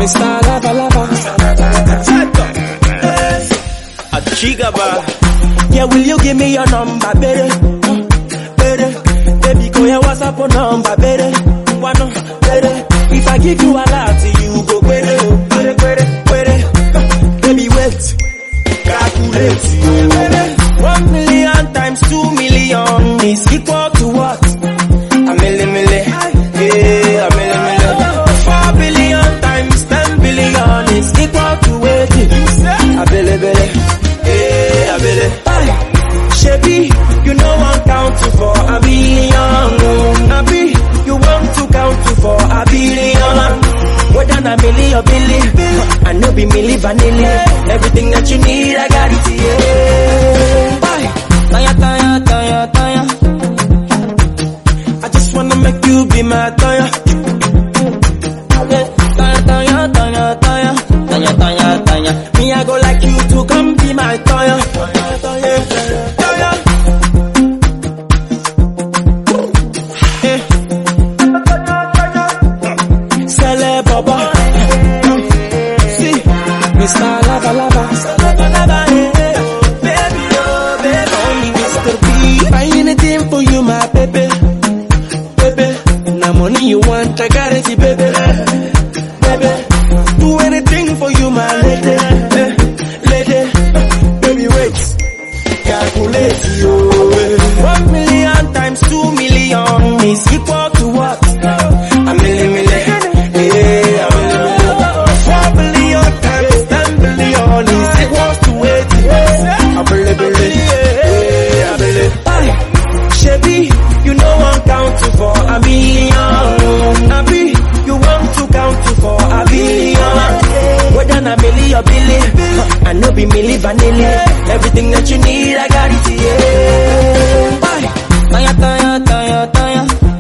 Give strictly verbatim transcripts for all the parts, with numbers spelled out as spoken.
Mister Lava Lava. A Chigaba. Yeah, will you give me your number, baby? Baby, baby, go your WhatsApp number, baby. One, baby. If I give you a lot, you go baby, baby, baby, baby. Baby, wait, calculate, baby. One million times two million is equal to what? A milli milli, yeah, a milli milli. Four billion times ten billion is equal to what? A billi billi, yeah, a billi. Shebi, you know I'm counting for a billion. Nabi, you want to count for a billion. More than a million billion. I know be milli vanilli. Everything that you need, I got it, yeah. Bye. Taya, taya, taya, taya. I just wanna make you be my taya. Taya, taya, taya, taya. Taya, taya, taya. Me, I go like you to come be my taya. Taya, taya, taya. Sele Baba. See, Mister Lava Lava. Lava Lava, yeah. Baby, oh, baby. Only Mister B. Buy anything for you, my baby. Baby. Now money you want, I got it, baby. Baby. Do anything for you, my lady. Lady. Baby, wait. Calculate, yo. One million times two million is equal to what? A million, million. Yeah, a million, million. Four billion times ten billion is equal to eighty. A billion, billion. Yeah, a billion. Shebi, you know I'm counting for a million. Nabi, you want to count for a billion. More than a million billion. I know be milli vanilli. Everything that you need, I got it, yeah. Bye. Taya, taya, taya, taya.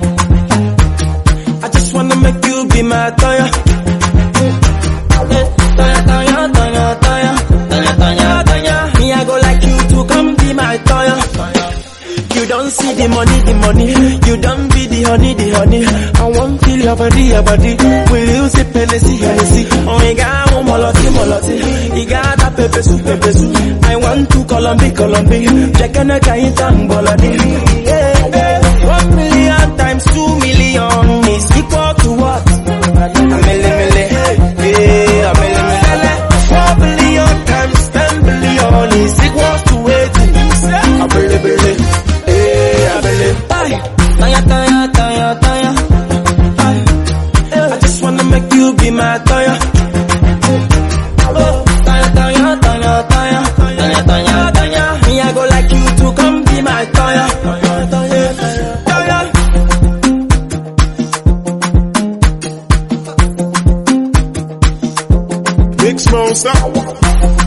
I just wanna make you be my taya. Taya, taya, taya, taya. Taya, taya, taya. Me, I go like you to come be my taya. You don't see the money, the money. You don't be the honey, the honey. I want feel your body, your body. Will you say Hennessy, Hennessy? Oh my God, oh moloti, moloti. You got a pepe soup, pepe soup. I want to Colombi, Colombi. Check on a kaitang boladi. Yeah, one million times two million is equal to what? A milli, milli. Yeah, a milli, milli. Four billion times ten billion is equal to eighty. A billi, billi. Taya, taya, taya, taya. I just wanna make you be my taya. Taya, taya, taya, taya. Taya, taya, taya. Me, I go like you to come be my taya. Taya, taya, taya. Big Smoke, stop.